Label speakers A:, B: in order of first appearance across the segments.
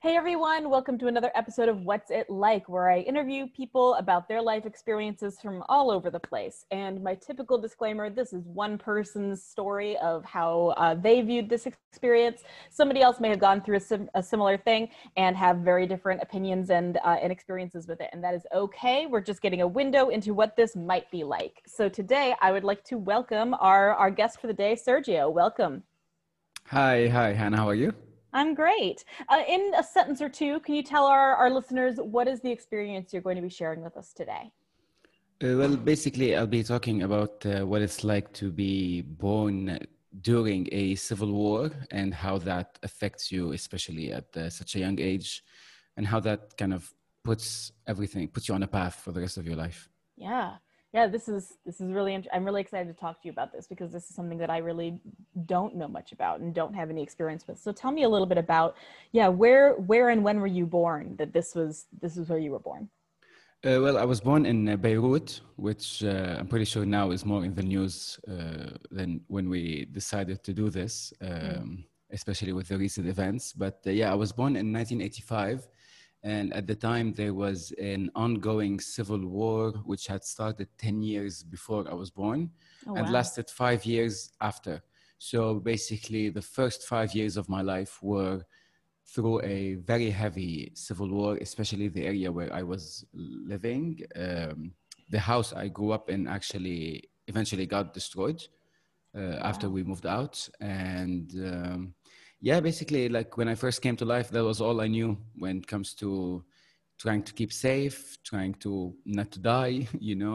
A: Hey everyone, welcome to another episode of What's It Like, where I interview people about their life experiences from all over the place. And my typical disclaimer, this is one person's story of how they viewed this experience. Somebody else may have gone through a similar thing and have very different opinions and experiences with it. And that is okay. We're just getting a window into what this might be like. So today I would like to welcome our guest for the day, Sergio. Welcome.
B: Hi, Hannah. How are you?
A: I'm great. In a sentence or two, can you tell our listeners what is the experience you're going to be sharing with us today?
B: Basically, I'll be talking about what it's like to be born during a civil war and how that affects you, especially at such a young age, and how that kind of puts you on a path for the rest of your life.
A: Yeah, this is really I'm really excited to talk to you about this because this is something that I really don't know much about and don't have any experience with. So tell me a little bit about, where and when were you born? That this was where you were born.
B: I was born in Beirut, which I'm pretty sure now is more in the news than when we decided to do this, especially with the recent events. But I was born in 1985. And at the time, there was an ongoing civil war, which had started 10 years before I was born and lasted 5 years after. So basically, the first 5 years of my life were through a very heavy civil war, especially the area where I was living. The house I grew up in actually eventually got destroyed after we moved out. And basically, like when I first came to life, that was all I knew when it comes to trying to keep safe, trying to not to die,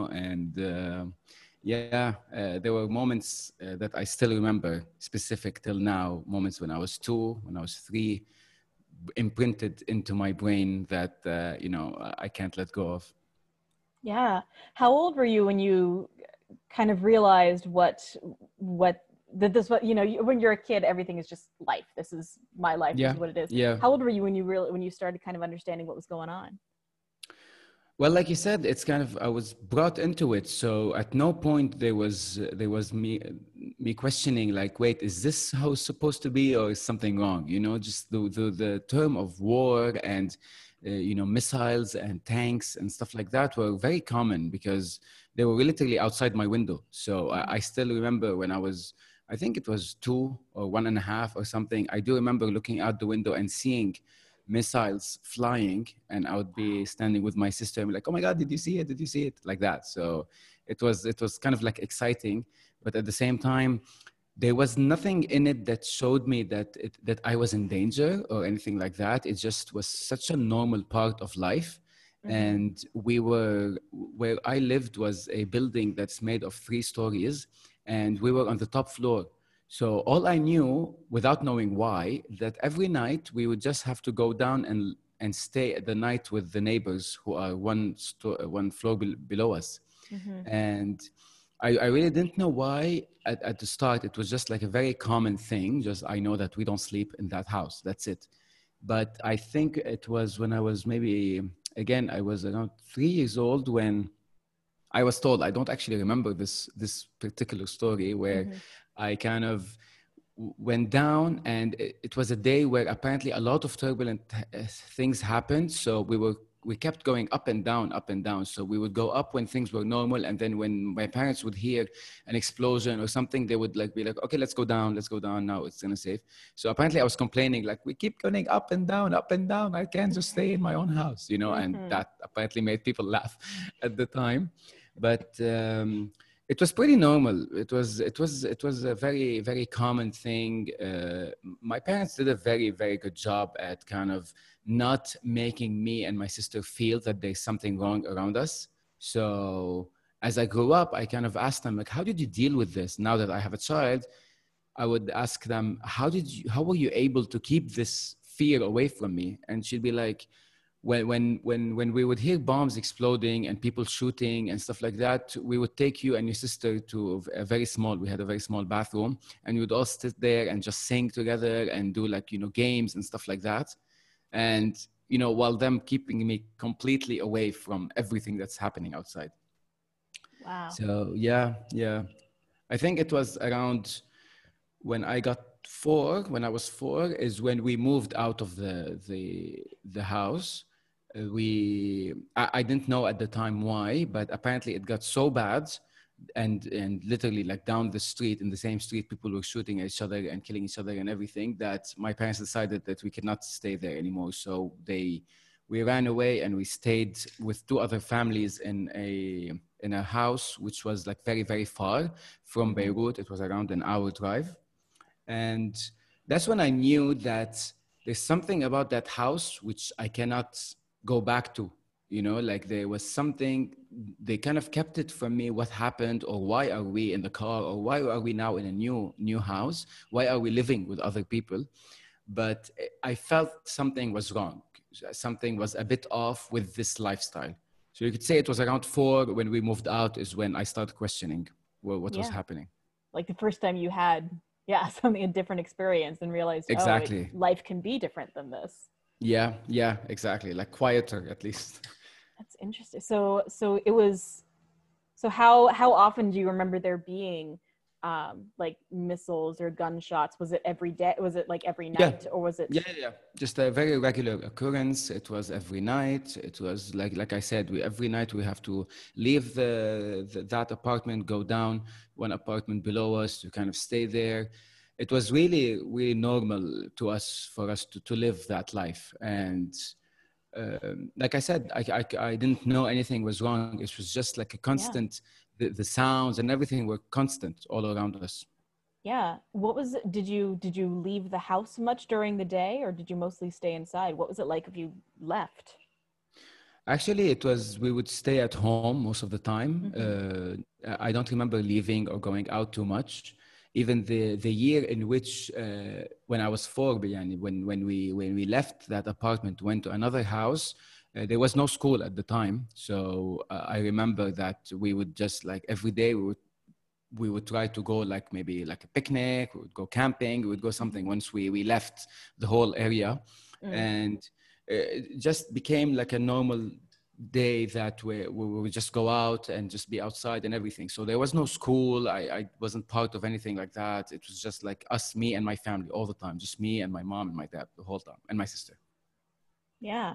B: there were moments that I still remember, specific till now, moments when I was 2, when I was 3, imprinted into my brain that, I can't let go of.
A: Yeah. How old were you when you kind of realized what that this, what, when you're a kid, everything is just life. This is my life. This is what it is.
B: Yeah.
A: How old were you when you started kind of understanding what was going on?
B: Well, like you said, it's kind of, I was brought into it. So at no point there was me questioning, like, wait, is this how it's supposed to be, or is something wrong? Just the term of war and missiles and tanks and stuff like that were very common because they were literally outside my window. So I still remember when I think it was 2 or 1.5 or something. I do remember looking out the window and seeing missiles flying, and I would be standing with my sister and be like, oh my God, did you see it? Did you see it? Like that. So it was kind of like exciting, but at the same time, there was nothing in it that showed me that I was in danger or anything like that. It just was such a normal part of life. And where I lived was a building that's made of 3 stories, and we were on the top floor. So all I knew, without knowing why, that every night we would just have to go down and stay the night with the neighbors who are one floor below us. And I really didn't know why at the start. It was just like a very common thing. Just, I know that we don't sleep in that house. That's it. But I think it was when I was I was around 3 years old when I was told. I don't actually remember this particular story where I kind of went down, and it was a day where apparently a lot of turbulent things happened. So we kept going up and down, up and down. So we would go up when things were normal, and then when my parents would hear an explosion or something, they would be like, okay, let's go down now, it's gonna safe. So apparently I was complaining, like, we keep going up and down, up and down, I can't just stay in my own house, and that apparently made people laugh at the time. But it was pretty normal. It was a very, very common thing. My parents did a very, very good job at kind of not making me and my sister feel that there's something wrong around us. So as I grew up, I kind of asked them, like, how did you deal with this? Now that I have a child, I would ask them, how were you able to keep this fear away from me? And she'd be like, when we would hear bombs exploding and people shooting and stuff like that, we would take you and your sister to we had a very small bathroom, and we would all sit there and just sing together and do, like, games and stuff like that. And, while them keeping me completely away from everything that's happening outside.
A: Wow.
B: So, yeah. I think it was around when I got when I was 4 is when we moved out of the house. I didn't know at the time why, but apparently it got so bad, and literally like down the street, in the same street, people were shooting at each other and killing each other and everything, that my parents decided that we could not stay there anymore. So we ran away, and we stayed with 2 other families in a house which was like very, very far from Beirut. It was around an hour drive. And that's when I knew that there's something about that house which I cannot go back to. Like there was something, they kind of kept it from me, what happened, or why are we in the car, or why are we now in a new house? Why are we living with other people? But I felt something was wrong. Something was a bit off with this lifestyle. So you could say it was around 4 when we moved out is when I started questioning what was happening.
A: Like the first time you had, something, a different experience, and realized,
B: exactly.
A: Life can be different than this.
B: Yeah, exactly. Like quieter, at least.
A: That's interesting. So it was, so how often do you remember there being like missiles or gunshots? Was it every day? Was it like every night, or was it?
B: Yeah. Just a very regular occurrence. It was every night. It was like I said, every night we have to leave that apartment, go down 1 apartment below us to kind of stay there. It was really, really normal for us to live that life. And like I said, I didn't know anything was wrong. It was just like a constant, the sounds and everything were constant all around us.
A: Yeah. Did you leave the house much during the day, or did you mostly stay inside? What was it like if you left?
B: Actually, we would stay at home most of the time. I don't remember leaving or going out too much. Even the year in which, when I was 4, when we left that apartment, went to another house, there was no school at the time. So I remember that we would just like every day we would try to go like maybe like a picnic, we would go camping, we would go something once we left the whole area. And it just became like a normal day that we would just go out and just be outside and everything. So there was no school. I wasn't part of anything like that. It was just like us, me and my family all the time, just me and my mom and my dad the whole time, and my sister.
A: Yeah.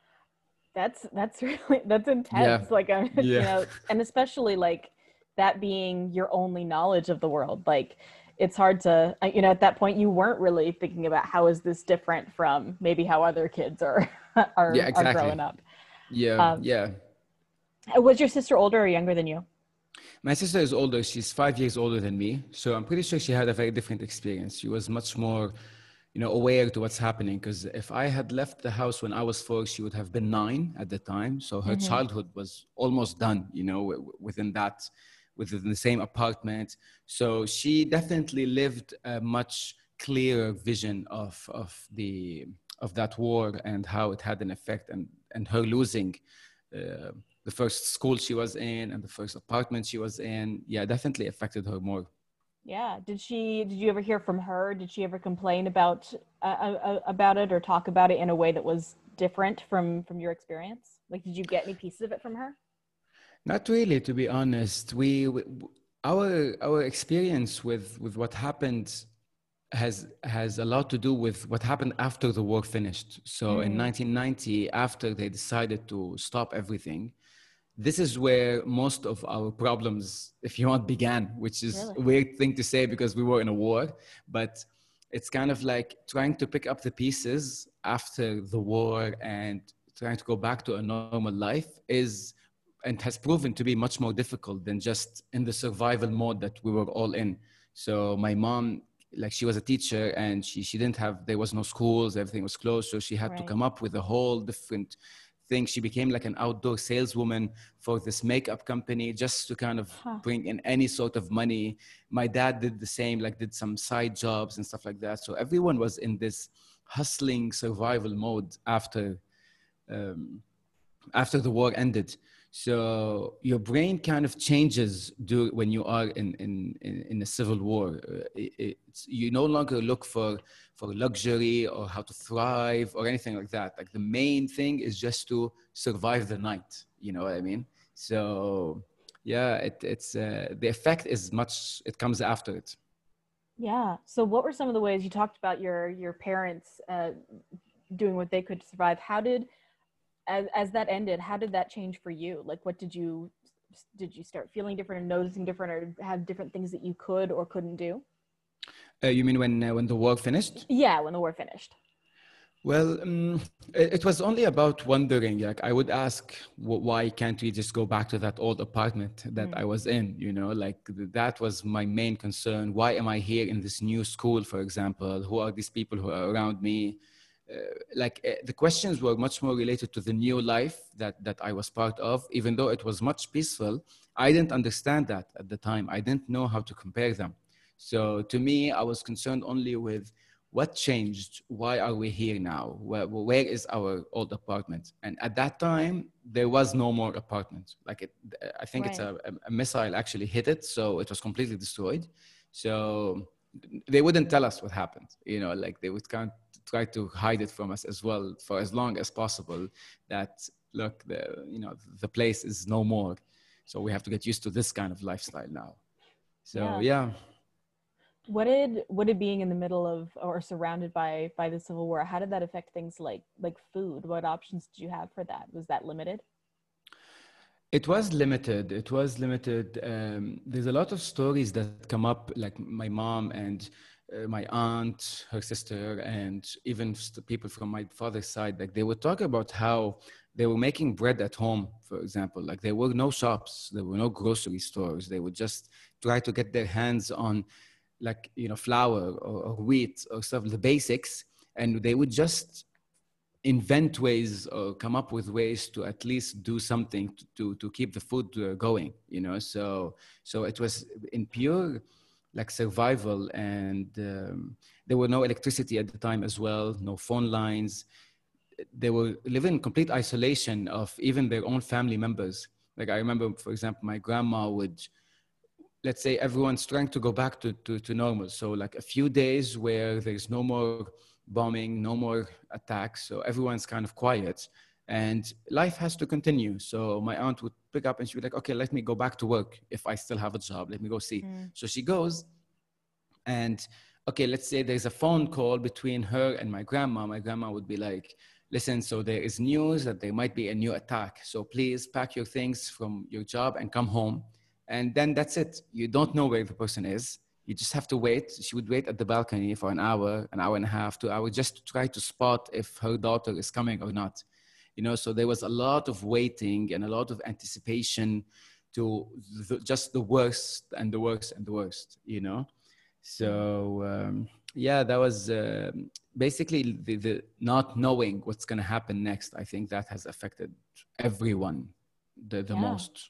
A: That's really, that's intense. Like, and especially like that being your only knowledge of the world. Like, it's hard to, at that point you weren't really thinking about how is this different from maybe how other kids are growing up. Was your sister older or younger than you?
B: My sister is older. She's 5 years older than me. So I'm pretty sure she had a very different experience. She was much more, aware to what's happening. Because if I had left the house when I was 4, she would have been 9 at the time. So her childhood was almost done, within the same apartment. So she definitely lived a much clearer vision of that war and how it had an effect, and her losing the first school she was in and the first apartment she was in, definitely affected her more.
A: Yeah. Did you ever hear from her? Did she ever complain about it or talk about it in a way that was different from your experience? Like, did you get any pieces of it from her?
B: Not really, to be honest. Our experience with what happened has a lot to do with what happened after the war finished. So in 1990, after they decided to stop everything, this is where most of our problems, if you want, began, which is a weird thing to say because we were in a war, but it's kind of like trying to pick up the pieces after the war and trying to go back to a normal life has proven to be much more difficult than just in the survival mode that we were all in. So my mom, like, she was a teacher and she didn't have, there was no schools, everything was closed. So she had to come up with a whole different thing. She became like an outdoor saleswoman for this makeup company just to kind of bring in any sort of money. My dad did the same, like did some side jobs and stuff like that. So everyone was in this hustling survival mode after the war ended. So your brain kind of changes when you are in a civil war. You no longer look for luxury or how to thrive or anything like that. Like, the main thing is just to survive the night. You know what I mean? So yeah, it's the effect is much. It comes after it.
A: Yeah. So what were some of the ways you talked about your parents doing what they could to survive? How did as that ended, how did that change for you? Like what did you start feeling different and noticing different or have different things that you could or couldn't do?
B: You mean when the war finished?
A: Yeah, when the war finished.
B: Well, it was only about wondering. Like I would ask, why can't we just go back to that old apartment that
A: Mm.
B: I was in? You know, like that was my main concern. Why am I here in this new school, for example? Who are these people who are around me? The questions were much more related to the new life that I was part of. Even though it was much peaceful, I didn't understand that at the time. I didn't know how to compare them. So to me, I was concerned only with what changed? Why are we here now? Where is our old apartment? And at that time, there was no more apartment. I think it's
A: Right.
B: a missile actually hit it, so it was completely destroyed. So they wouldn't tell us what happened. You know, like they would kind of try to hide it from us as well for as long as possible. That look, the place is no more, so we have to get used to this kind of lifestyle now. So
A: Yeah.
B: yeah.
A: What did being in the middle of or surrounded by the Civil War, how did that affect things like food? What options did you have for that? Was that limited?
B: It was limited. It was limited. There's a lot of stories that come up, like my mom and my aunt, her sister, and even people from my father's side. Like they would talk about how they were making bread at home, for example. Like there were no shops, there were no grocery stores. They would just try to get their hands on, like flour or wheat or stuff, the basics, and they would just invent ways or come up with ways to at least do something to keep the food going, so it was in pure like survival. And there were no electricity at the time as well, no phone lines. They were living in complete isolation of even their own family members. Like I remember, for example, my grandma would, let's say everyone's trying to go back to normal. So like a few days where there's no more bombing, no more attacks. So everyone's kind of quiet and life has to continue. So my aunt would pick up and she'd be like, okay, let me go back to work. If I still have a job, let me go see.
A: Mm.
B: So she goes and, okay, let's say there's a phone call between her and my grandma. My grandma would be like, listen, so there is news that there might be a new attack. So please pack your things from your job and come home. And then that's it. You don't know where the person is. You just have to wait. She would wait at the balcony for an hour and a half, 2 hours, just to try to spot if her daughter is coming or not. So there was a lot of waiting and a lot of anticipation to just the worst and the worst and the worst. So yeah, that was basically the not knowing what's going to happen next. I think that has affected everyone the
A: Yeah.
B: most.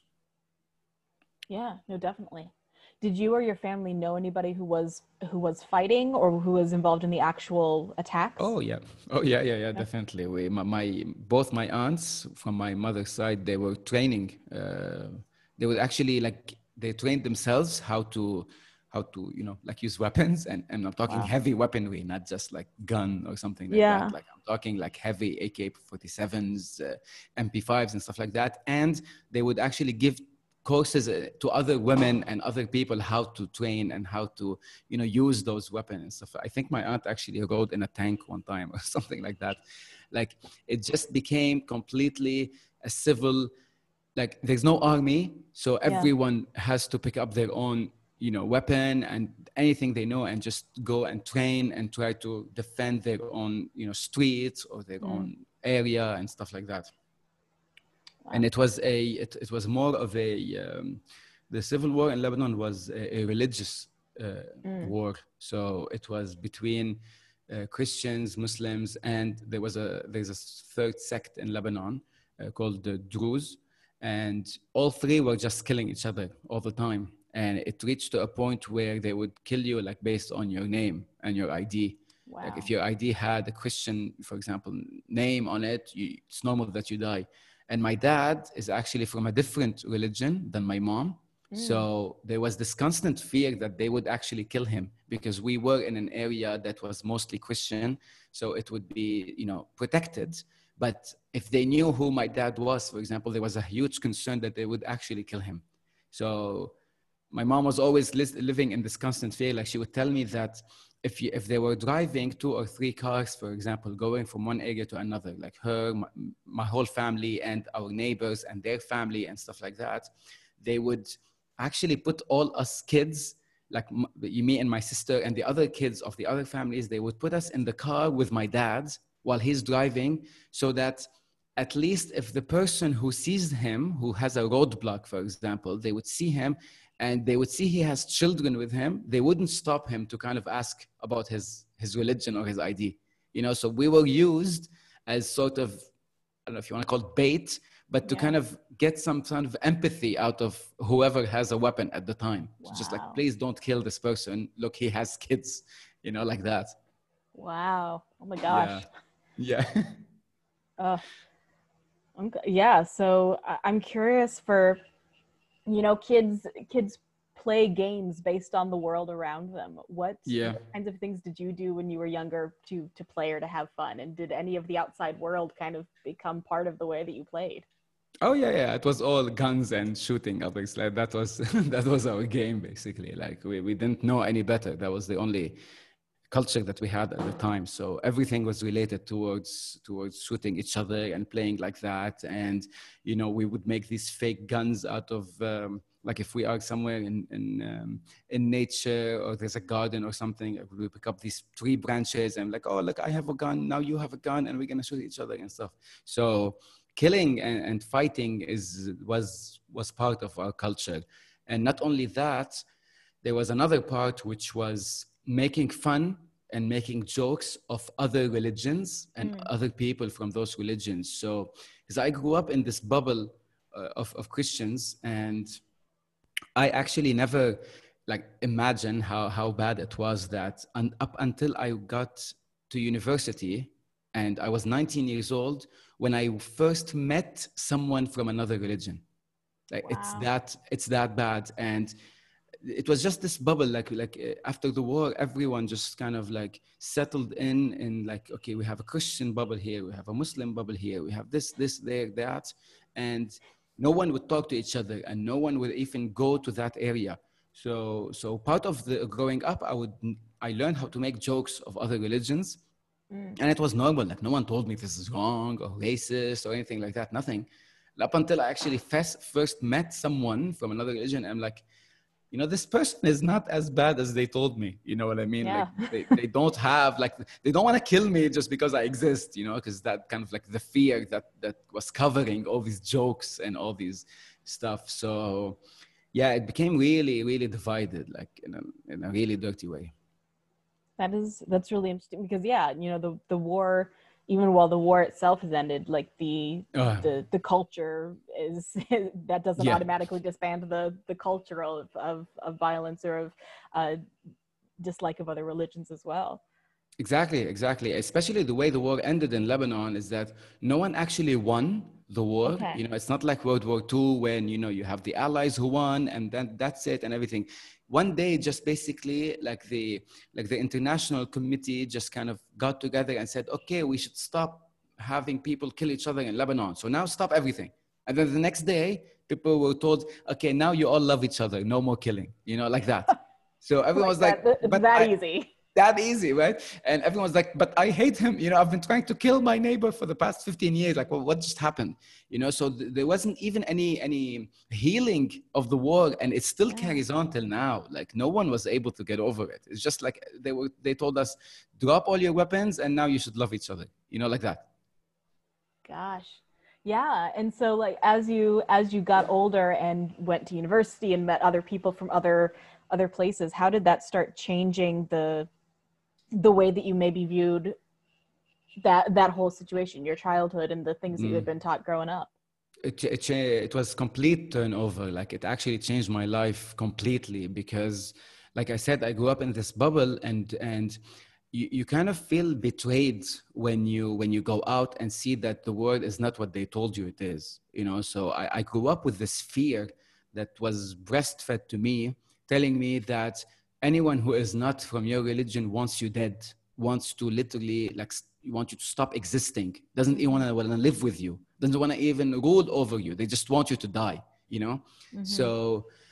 A: Yeah, no, definitely. Did you or your family know anybody who was fighting or who was involved in the actual attacks?
B: Oh yeah, yeah,
A: Yeah.
B: definitely. Both my aunts from my mother's side, they were training. They were actually like they trained themselves how to like use weapons, and I'm talking
A: Wow.
B: heavy weaponry, not just like gun or something like
A: Yeah.
B: that. Like I'm talking like heavy AK-47s, MP5s, and stuff like that. And they would actually give courses to other women and other people how to train and how to use those weapons and stuff. I think my aunt actually rode in a tank one time or something like that. Like it just became completely a civil, like there's no army, so
A: Yeah.
B: everyone has to pick up their own weapon and anything they know and just go and train and try to defend their own streets or their
A: Mm.
B: own area and stuff like that.
A: Wow.
B: And it was more of the civil war in Lebanon was a religious war. So it was between Christians, Muslims, and there's a third sect in Lebanon called the Druze, and all three were just killing each other all the time. And it reached to a point where they would kill you like based on your name and your ID. Like if
A: Wow.
B: your ID had a Christian, for example, name on it, it's normal that you die. And my dad is actually from a different religion than my mom. So there was this constant fear that they would actually kill him because we were in an area that was mostly Christian. So it would be, protected. But if they knew who my dad was, for example, there was a huge concern that they would actually kill him. So my mom was always living in this constant fear. Like she would tell me that if they were driving 2 or 3 cars, for example, going from one area to another, like her, my whole family and our neighbors and their family and stuff like that, they would actually put all us kids, like me and my sister and the other kids of the other families, they would put us in the car with my dad while he's driving, so that at least if the person who sees him, who has a roadblock, for example, they would see him and they would see he has children with him, they wouldn't stop him to kind of ask about his religion or his ID. You know, so we were used as sort of, I don't know if you want to call it bait, but to kind of get some kind of empathy out of whoever has a weapon at the time. Wow. Just like, please don't kill this person. Look, he has kids, you know, like that.
A: Wow. Oh my gosh.
B: Yeah.
A: Yeah. So I'm curious for, you know, kids play games based on the world around them. What kinds of things did you do when you were younger to play or to have fun? And did any of the outside world kind of become part of the way that you played?
B: Oh yeah. It was all guns and shooting. Obviously, that was that was our game basically. Like we didn't know any better. That was the only culture that we had at the time. So everything was related towards shooting each other and playing like that. And you know, we would make these fake guns out of like if we are somewhere in nature or there's a garden or something, we pick up these tree branches and like, oh look, I have a gun, now you have a gun, and we're gonna shoot each other and stuff. So killing and fighting was part of our culture. And not only that, there was another part which was making fun and making jokes of other religions and other people from those religions. So as I grew up in this bubble of Christians, and I actually never like imagined how bad it was that up until I got to university and I was 19 years old when I first met someone from another religion. Like it's that bad. And it was just this bubble, like after the war, everyone just kind of like settled in like, okay, we have a Christian bubble here, we have a Muslim bubble here, we have this, there, that. And no one would talk to each other and no one would even go to that area. So part of the growing up, I learned how to make jokes of other religions. And it was normal. Like no one told me this is wrong or racist or anything like that, nothing. Up until I actually first met someone from another religion, I'm like, you know, this person is not as bad as they told me. You know what I mean?
A: Yeah.
B: Like they don't have, like, they don't want to kill me just because I exist, you know, because that kind of like the fear that was covering all these jokes and all these stuff. So yeah, it became really, really divided, like in a really dirty way.
A: That's really interesting because you know, the war, even while the war itself has ended, like the culture is that doesn't automatically disband the culture of violence or of dislike of other religions as well.
B: Exactly. Especially the way the war ended in Lebanon is that no one actually won the war. Okay. You know, it's not like World War II when, you know, you have the Allies who won and then that's it and everything. One day, just basically like the international committee just kind of got together and said, okay, we should stop having people kill each other in Lebanon. So now stop everything. And then the next day, people were told, okay, now you all love each other. No more killing, you know, like that. So everyone was like,
A: easy.
B: That easy, right? And everyone's like, but I hate him. You know, I've been trying to kill my neighbor for the past 15 years. Like, well, what just happened? You know, so there wasn't even any healing of the war, and it still carries on till now. Like, no one was able to get over it. It's just like they told us, drop all your weapons, and now you should love each other. You know, like that.
A: Gosh. Yeah. And so like, as you got older and went to university and met other people from other places, how did that start changing the way that you maybe viewed that whole situation, your childhood and the things that you had been taught growing up?
B: It was complete turnover. Like it actually changed my life completely because, like I said, I grew up in this bubble and you kind of feel betrayed when you go out and see that the world is not what they told you it is, you know? So I grew up with this fear that was breastfed to me, telling me that anyone who is not from your religion wants you dead, wants to literally like want you to stop existing, doesn't even want to live with you, doesn't want to even rule over you. They just want you to die, you know? Mm-hmm. So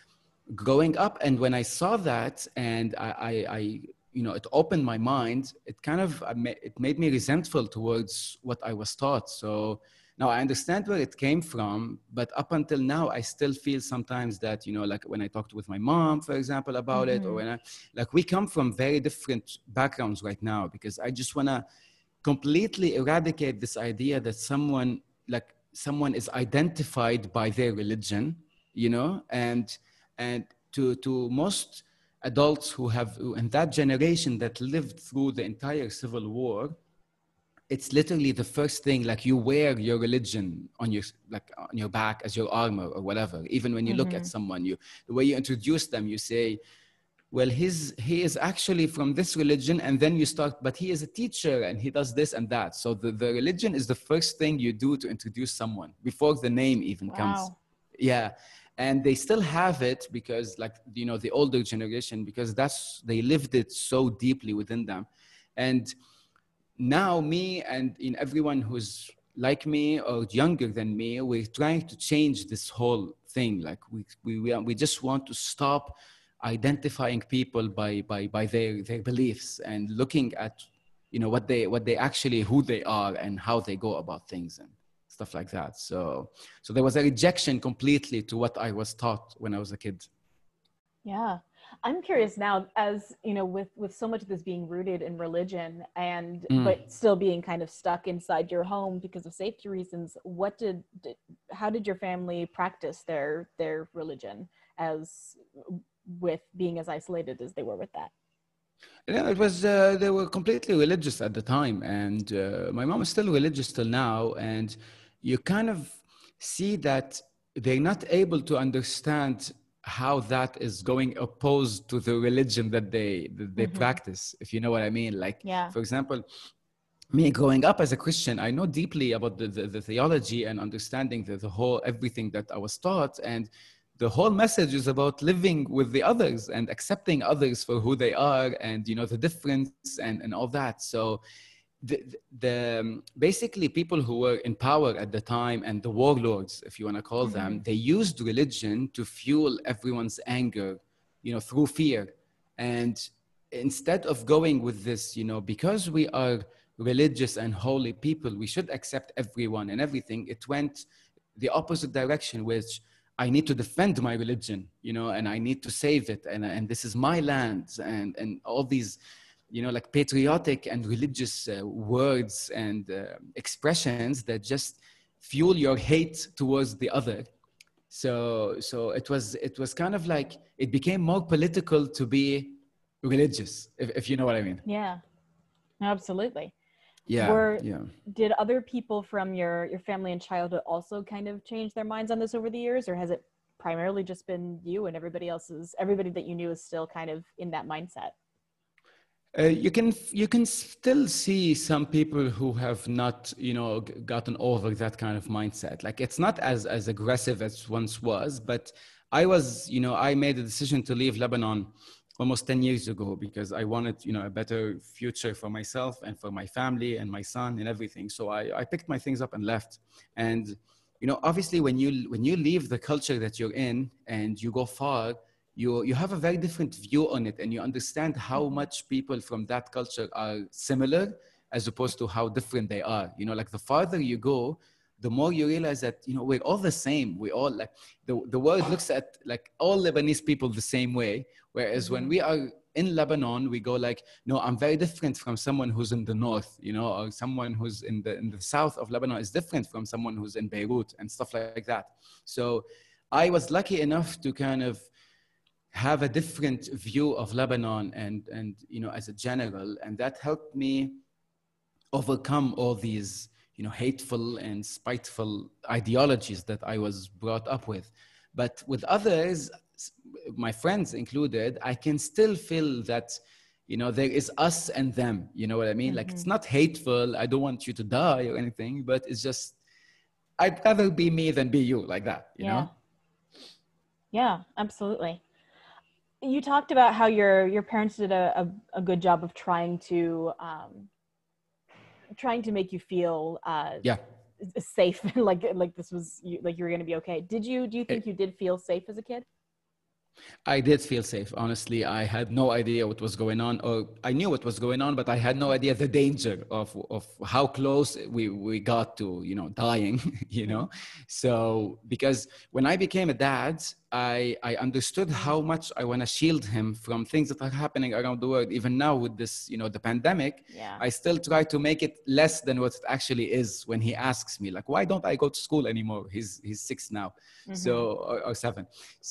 B: growing up, and when I saw that, and I it opened my mind. It kind of it made me resentful towards what I was taught. So now I understand where it came from, but up until now, I still feel sometimes that, like when I talked with my mom, for example, about it, or when we come from very different backgrounds right now, because I just want to completely eradicate this idea that someone is identified by their religion, and to most adults who have in that generation that lived through the entire Civil War, it's literally the first thing, like you wear your religion on your back as your armor or whatever. Even when you look at someone, the way you introduce them, you say, well, he is actually from this religion, and then you start, but he is a teacher and he does this and that. So the religion is the first thing you do to introduce someone before the name even comes. Yeah. And they still have it because the older generation, because they lived it so deeply within them. And now me and everyone who's like me or younger than me, we're trying to change this whole thing. Like we just want to stop identifying people by their beliefs, and looking at what they actually, who they are and how they go about things and stuff like that. So there was a rejection completely to what I was taught when I was a kid.
A: Yeah. I'm curious now, as with so much of this being rooted in religion and but still being kind of stuck inside your home because of safety reasons, how did your family practice their religion, as with being as isolated as they were with that?
B: Yeah, it was, they were completely religious at the time. And my mom is still religious till now. And you kind of see that they're not able to understand how that is going opposed to the religion that they practice, if you know what I mean. Like, for example, me growing up as a Christian, I know deeply about the theology and understanding the whole, everything that I was taught. And the whole message is about living with the others and accepting others for who they are, and the difference and all that. So basically people who were in power at the time, and the warlords, if you want to call them, they used religion to fuel everyone's anger, through fear. And instead of going with this, because we are religious and holy people, we should accept everyone and everything, it went the opposite direction, which I need to defend my religion, and I need to save it, and this is my land, and all these, like patriotic and religious words and expressions that just fuel your hate towards the other. So it was kind of like it became more political to be religious, if you know what I mean.
A: Yeah, absolutely.
B: Yeah.
A: Did other people from your family and childhood also kind of change their minds on this over the years, or has it primarily just been you, and everybody that you knew is still kind of in that mindset?
B: You can still see some people who have not, gotten over that kind of mindset. Like, it's not as aggressive as once was, but I made a decision to leave Lebanon almost 10 years ago because I wanted, a better future for myself and for my family and my son and everything. So I picked my things up and left. And, obviously when you leave the culture that you're in and you go far, you have a very different view on it, and you understand how much people from that culture are similar as opposed to how different they are. Like the farther you go, the more you realize that, we're all the same. We all, like, the world looks at like all Lebanese people the same way. Whereas when we are in Lebanon, we go like, no, I'm very different from someone who's in the north, or someone who's in the south of Lebanon is different from someone who's in Beirut and stuff like that. So I was lucky enough to kind of have a different view of Lebanon and as a general, and that helped me overcome all these hateful and spiteful ideologies that I was brought up with. But with others, my friends included, I can still feel that there is us and them, you know what I mean? Like, it's not hateful, I don't want you to die or anything, but it's just, I'd rather be me than be you, like that, you know?
A: Yeah, absolutely. You talked about how your parents did a good job of trying to make you feel safe, like this was like you were going to be okay. Do you think you did feel safe as a kid?
B: I did feel safe. Honestly, I had no idea what was going on, or I knew what was going on, but I had no idea the danger of how close we got to, dying,
A: Mm.
B: So, because when I became a dad, I understood how much I want to shield him from things that are happening around the world. Even now with this, the pandemic,
A: Yeah.
B: I still try to make it less than what it actually is when he asks me, like, why don't I go to school anymore? He's 6 now, so,
A: Mm-hmm.
B: or 7.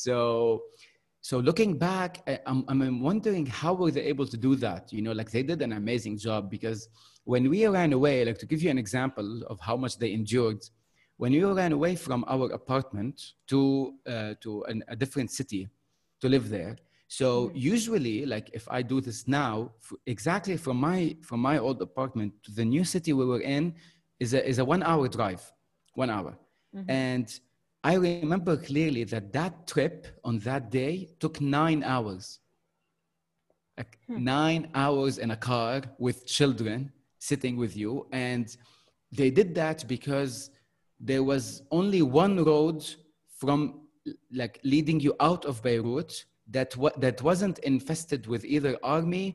B: So looking back, I'm wondering how were they able to do that? Like they did an amazing job, because when we ran away, like to give you an example of how much they endured, when we ran away from our apartment to a different city to live there. So
A: Mm-hmm.
B: usually, like if I do this now, exactly from my old apartment to the new city we were in is a 1 hour drive, 1 hour,
A: Mm-hmm.
B: and I remember clearly that trip on that day took 9 hours, like
A: Hmm.
B: 9 hours in a car with children sitting with you. And they did that because there was only one road from like leading you out of Beirut that wasn't infested with either army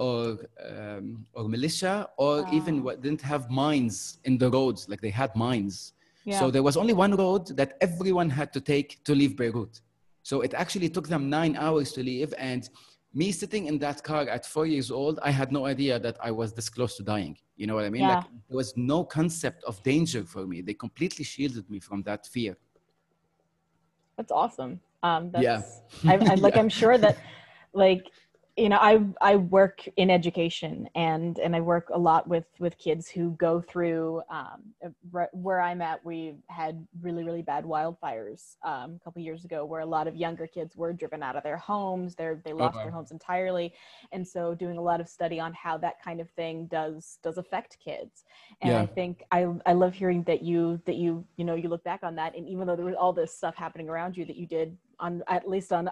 B: or militia, or even
A: Oh,
B: what didn't have mines in the roads. Like they had mines.
A: yeah.
B: So there was only one road that everyone had to take to leave Beirut. So it actually took them 9 hours to leave. And me sitting in that car at 4 years old, I had no idea that I was this close to dying. You know what I mean?
A: Yeah.
B: Like there was no concept of danger for me. They completely shielded me from that fear.
A: That's awesome.
B: Yeah.
A: That's I like
B: Yeah.
A: I'm sure that like I work in education and I work a lot with kids who go through where I'm at. We had really bad wildfires a couple years ago where a lot of younger kids were driven out of their homes. They
B: Oh,
A: lost their
B: wow.
A: homes entirely, and so doing a lot of study on how that kind of thing does affect kids. And I
B: Yeah.
A: think I love hearing that you look back on that, and even though there was all this stuff happening around you, that you did on at least on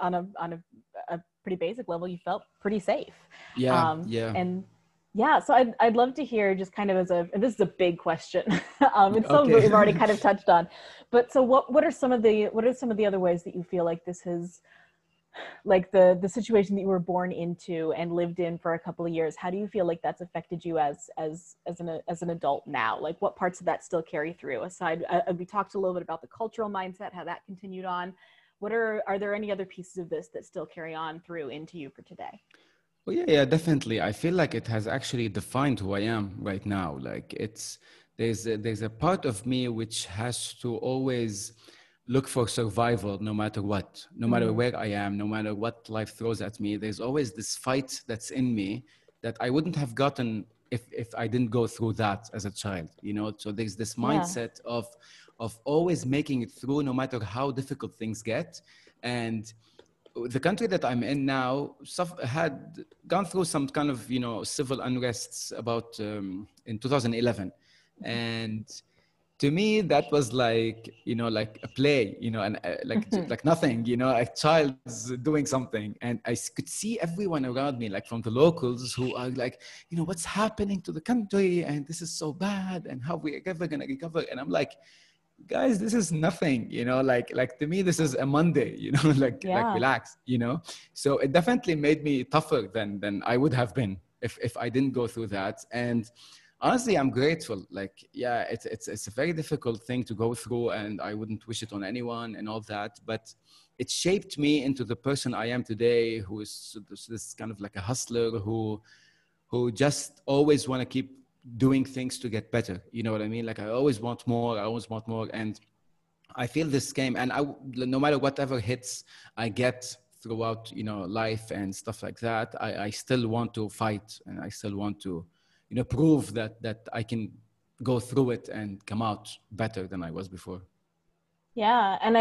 A: a pretty basic level, you felt pretty safe.
B: Yeah. Yeah.
A: And yeah, so I'd love to hear just kind of and this is a big question, and some of it
B: Okay.
A: we've already kind of touched on, but so what are some of the other ways that you feel like this has, like the situation that you were born into and lived in for a couple of years, how do you feel like that's affected you as an adult now? Like what parts of that still carry through? Aside, we talked a little bit about the cultural mindset, how that continued on. Are there any other pieces of this that still carry on through into you for today?
B: Well, yeah, definitely. I feel like it has actually defined who I am right now. Like there's a part of me which has to always look for survival no matter what, no matter
A: Mm-hmm.
B: where I am, no matter what life throws at me. There's always this fight that's in me that I wouldn't have gotten if I didn't go through that as a child, So there's this
A: Yeah.
B: mindset of always making it through no matter how difficult things get. And the country that I'm in now had gone through some kind of civil unrests about in 2011, and to me that was like like a play, and like nothing, a child's doing something, and could see everyone around me, like from the locals, who are like, what's happening to the country, and this is so bad, and how we ever gonna recover, and I'm like, guys, this is nothing, like to me this is a Monday, like
A: Yeah.
B: relax, so it definitely made me tougher than I would have been if I didn't go through that. And honestly, I'm grateful. Like, yeah, it's a very difficult thing to go through, and I wouldn't wish it on anyone and all that, but it shaped me into the person I am today, who is this kind of like a hustler who just always want to keep doing things to get better. You know what I mean? Like I always want more. I always want more. And I feel this game, and no matter whatever hits I get throughout, life and stuff like that, I still want to fight, and I still want to, prove that I can go through it and come out better than I was before.
A: Yeah, and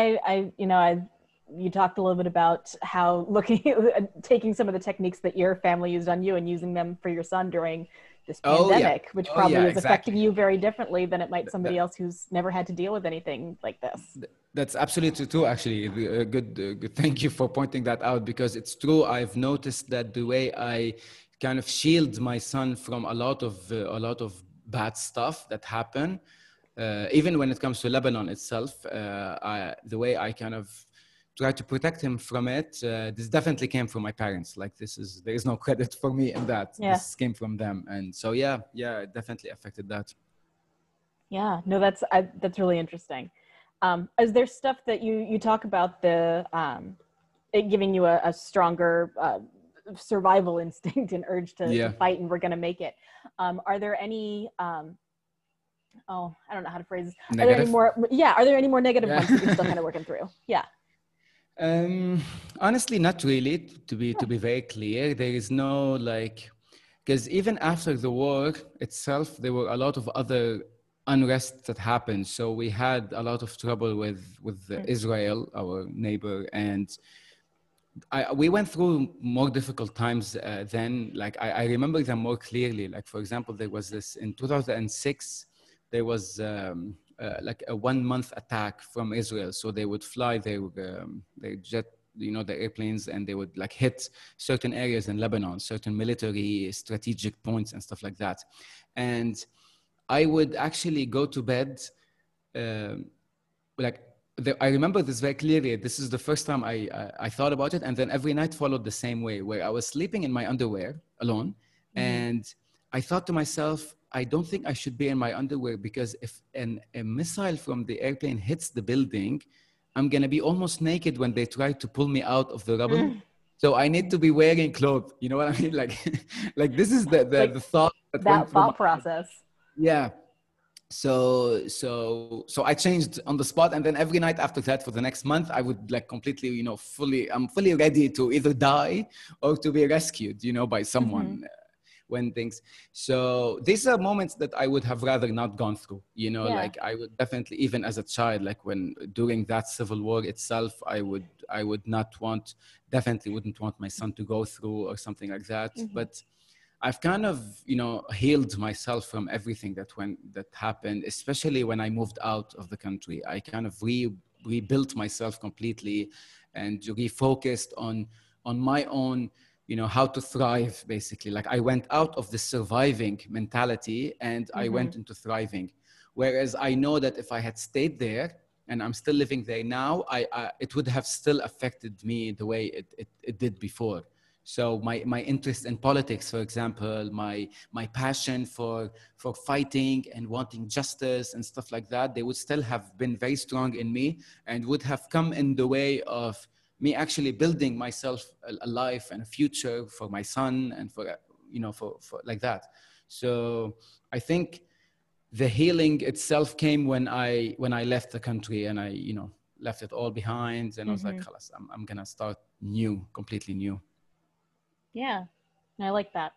A: you talked a little bit about how taking some of the techniques that your family used on you and using them for your son during this
B: Oh yeah.
A: pandemic, which
B: Oh yeah,
A: probably is affecting
B: exactly.
A: you very differently than it might
B: That,
A: somebody else who's never had to deal with anything like this.
B: That's absolutely true, actually. Good. Thank you for pointing that out, because it's true. I've noticed that the way I kind of shield my son from a lot of bad stuff that happen, even when it comes to Lebanon itself, the way I kind of try to protect him from it. This definitely came from my parents. Like there is no credit for me in that.
A: Yeah.
B: This came from them. And so, yeah, it definitely affected that.
A: Yeah, no, that's really interesting. Is there stuff that you talk about it giving you a stronger survival instinct and urge to fight, and we're going to make it? Are there any I don't know how to phrase this. Are there any more? Yeah, are there any more negative ones that you're still kind of working through? Yeah.
B: Honestly, not really. To be very clear, there is no because even after the war itself, there were a lot of other unrest that happened. So we had a lot of trouble with Israel, our neighbor, and we went through more difficult times then. Like I remember them more clearly. Like, for example, there was this in 2006. There was like a 1 month attack from Israel. So they would fly their jet, the airplanes, and they would like hit certain areas in Lebanon, certain military strategic points and stuff like that. And I would actually go to bed, I remember this very clearly. This is the first time I thought about it. And then every night followed the same way, where I was sleeping in my underwear alone. Mm-hmm. And I thought to myself, I don't think I should be in my underwear, because if a missile from the airplane hits the building, I'm going to be almost naked when they try to pull me out of the rubble. So I need to be wearing clothes. You know what I mean? Like this is the thought
A: that thought process.
B: Yeah. So I changed on the spot, and then every night after that for the next month, I would like completely, I'm fully ready to either die or to be rescued, by someone. Mm-hmm. When things, so these are moments that I would have rather not gone through, like I would definitely, even as a child, like when during that civil war itself, I would definitely wouldn't want my son to go through or something like that. Mm-hmm. But I've kind of, healed myself from everything that happened, especially when I moved out of the country. I kind of rebuilt myself completely and refocused on my own, how to thrive, basically. Like I went out of the surviving mentality and I went into thriving. Whereas I know that if I had stayed there, and I'm still living there now, it would have still affected me the way it did before. So my interest in politics, for example, my passion for fighting and wanting justice and stuff like that, they would still have been very strong in me and would have come in the way of me actually building myself a life and a future for my son and for like that. So I think the healing itself came when I left the country and I left it all behind, and I was like, "Khalas, I'm gonna start new, completely new."
A: Yeah, I like that.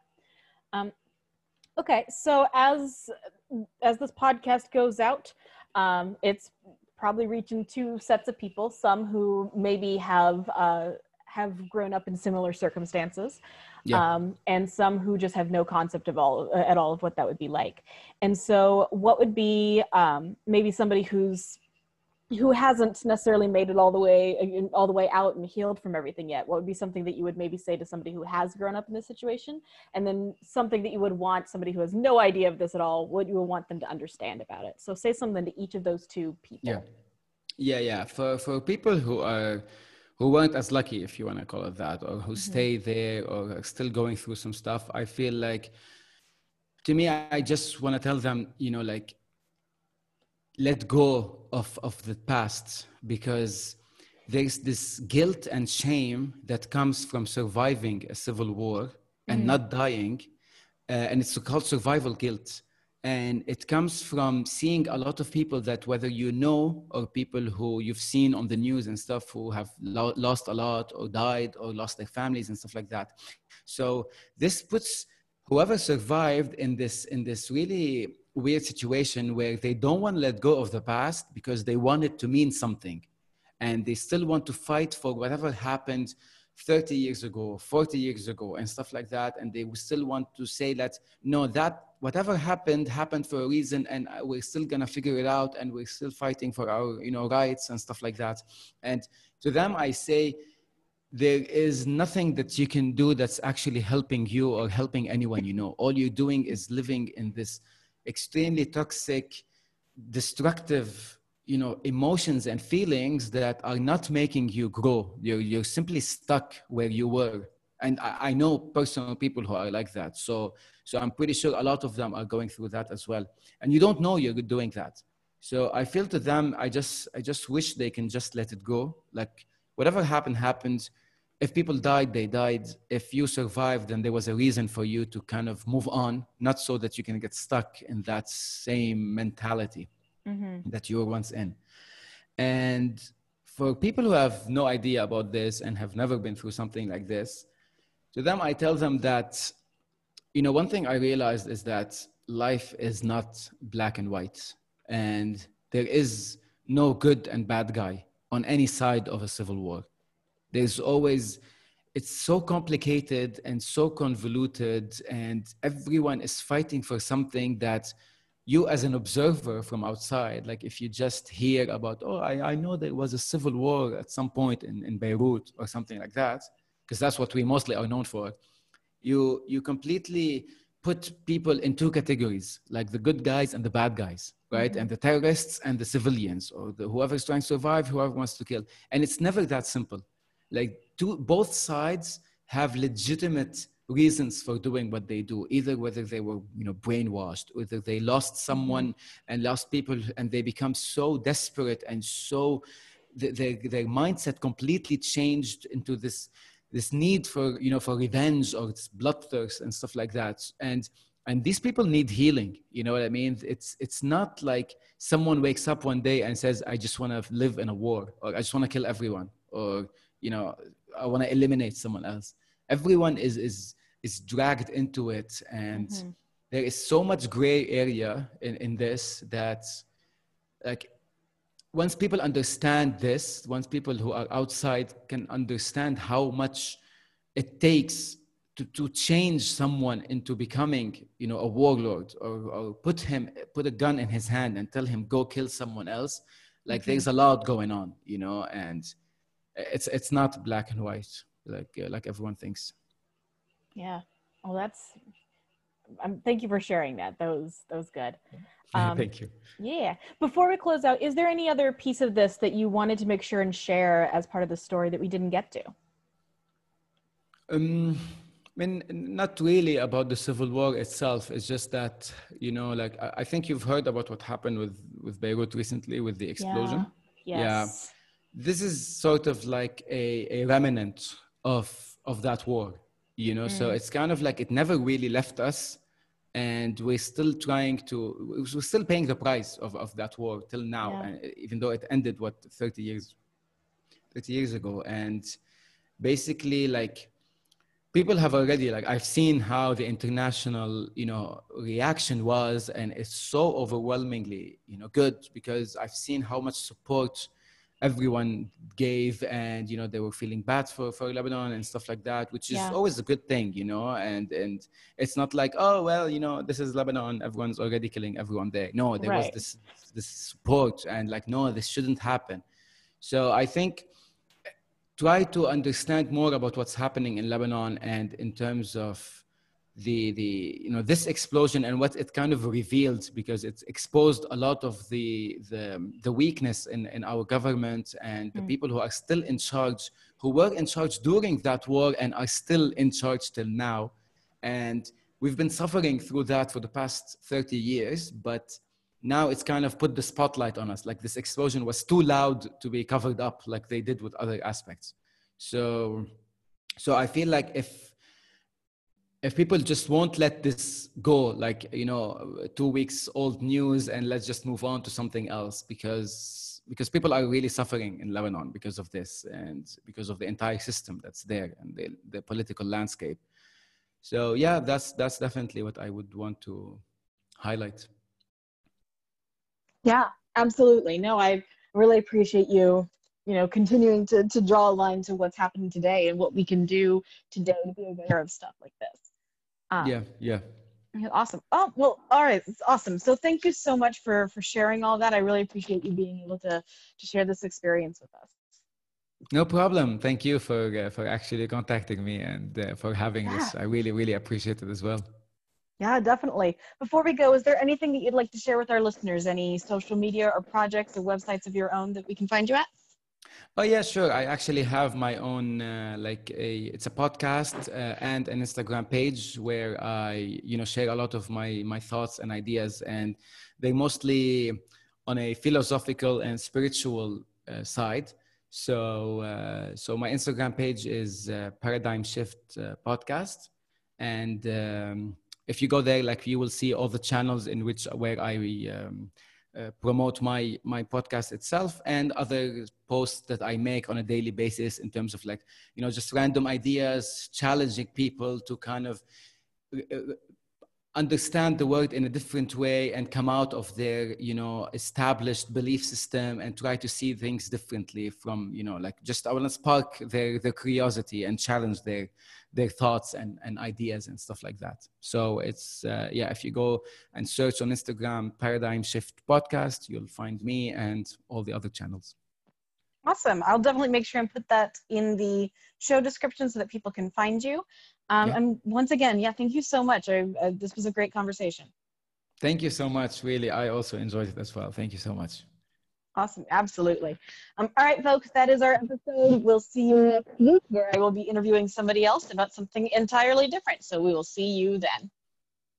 A: Okay, so as this podcast goes out, it's probably reaching two sets of people, some who maybe have grown up in similar circumstances, and some who just have no concept at all of what that would be like. And so what would be maybe somebody who hasn't necessarily made it all the way out and healed from everything yet? What would be something that you would maybe say to somebody who has grown up in this situation? And then something that you would want somebody who has no idea of this at all, what you would want them to understand about it. So say something to each of those two people.
B: Yeah. For people who weren't as lucky, if you want to call it that, or who stay there or are still going through some stuff, I feel like, to me, I just want to tell them, let go of the past, because there's this guilt and shame that comes from surviving a civil war and not dying. And it's called survival guilt. And it comes from seeing a lot of people that, whether or people who you've seen on the news and stuff, who have lost a lot or died or lost their families and stuff like that. So this puts whoever survived in this really weird situation where they don't want to let go of the past because they want it to mean something. And they still want to fight for whatever happened 30 years ago, 40 years ago, and stuff like that. And they still want to say that, no, that whatever happened for a reason, and we're still going to figure it out, and we're still fighting for our, rights and stuff like that. And to them, I say, there is nothing that you can do that's actually helping you or helping anyone. All you're doing is living in this extremely toxic, destructive emotions and feelings that are not making you grow. You're simply stuck where you were. And I know personal people who are like that. So I'm pretty sure a lot of them are going through that as well. And you don't know you're doing that. So I feel to them, I just wish they can just let it go. Like whatever happened, happened. If people died, they died. If you survived, then there was a reason for you to kind of move on, not so that you can get stuck in that same mentality that you were once in. And for people who have no idea about this and have never been through something like this, to them, I tell them that, one thing I realized is that life is not black and white. And there is no good and bad guy on any side of a civil war. There's always, it's so complicated and so convoluted, and everyone is fighting for something that you as an observer from outside, like if you just hear about, oh, I know there was a civil war at some point in Beirut or something like that, because that's what we mostly are known for, you completely put people in two categories, like the good guys and the bad guys, right? And the terrorists and the civilians, or whoever's trying to survive, whoever wants to kill. And it's never that simple. Like both sides have legitimate reasons for doing what they do, either whether they were brainwashed, or whether they lost someone and lost people, and they become so desperate and so their mindset completely changed into this need for for revenge or this bloodthirst and stuff like that. And these people need healing. You know what I mean? It's not like someone wakes up one day and says, I just want to live in a war, or I just want to kill everyone, or I want to eliminate someone else. Everyone is dragged into it, and there is so much gray area in this that, like, once people understand this, once people who are outside can understand how much it takes to change someone into becoming, a warlord, or put a gun in his hand and tell him go kill someone else, like there's a lot going on, and it's not black and white like everyone thinks.
A: Yeah. Well, thank you for sharing that. That was good.
B: Thank you.
A: Yeah. Before we close out, is there any other piece of this that you wanted to make sure and share as part of the story that we didn't get to?
B: I mean, not really about the civil war itself. It's just that, like, I think you've heard about what happened with Beirut recently with the explosion.
A: Yeah. Yes.
B: Yeah. This is sort of like a remnant of that war, so it's kind of like it never really left us. And we're still we're still paying the price of that war till now.
A: Yeah.
B: And even though it ended, 30 years ago. And basically, like, people have already, like, I've seen how the international, reaction was, and it's so overwhelmingly, good, because I've seen how much support everyone gave, and they were feeling bad for Lebanon and stuff like that, which is always a good thing, and it's not like, oh well, this is Lebanon, everyone's already killing everyone there. No, there was this support, and like, no, this shouldn't happen. So I think try to understand more about what's happening in Lebanon, and in terms of this explosion and what it kind of revealed, because it's exposed a lot of the weakness in our government, and the people who are still in charge, who were in charge during that war and are still in charge till now. And we've been suffering through that for the past 30 years, but now it's kind of put the spotlight on us. Like, this explosion was too loud to be covered up like they did with other aspects. So I feel like if people just won't let this go, like, 2 weeks old news, and let's just move on to something else, because people are really suffering in Lebanon because of this, and because of the entire system that's there, and the political landscape. So yeah, that's definitely what I would want to highlight.
A: Yeah, absolutely. No, I really appreciate you, continuing to draw a line to what's happening today and what we can do today to be aware of stuff like this.
B: Yeah.
A: Awesome. Oh, well, all right. It's awesome. So thank you so much for sharing all that. I really appreciate you being able to share this experience with us.
B: No problem. Thank you for actually contacting me, and for having this. I really, really appreciate it as well.
A: Yeah, definitely. Before we go, is there anything that you'd like to share with our listeners? Any social media or projects or websites of your own that we can find you at?
B: Oh yeah, sure. I actually have my own it's a podcast and an Instagram page where I share a lot of my thoughts and ideas, and they mostly on a philosophical and spiritual side. So my Instagram page is Paradigm Shift Podcast, and if you go there, like you will see all the channels in which where I promote my podcast itself and other posts that I make on a daily basis in terms of like just random ideas, challenging people to kind of understand the world in a different way and come out of their established belief system and try to see things differently from like just I want to spark their curiosity and challenge their thoughts and ideas and stuff like that. So it's if you go and search on Instagram Paradigm Shift Podcast, you'll find me and all the other channels.
A: Awesome. I'll definitely make sure and put that in the show description so that people can find you. And once again, thank you so much. This was a great conversation.
B: Thank you so much. Really, I also enjoyed it as well. Thank you so much.
A: Awesome. Absolutely. All right, folks, that is our episode. We'll see you next week where I will be interviewing somebody else about something entirely different. So we will see you then.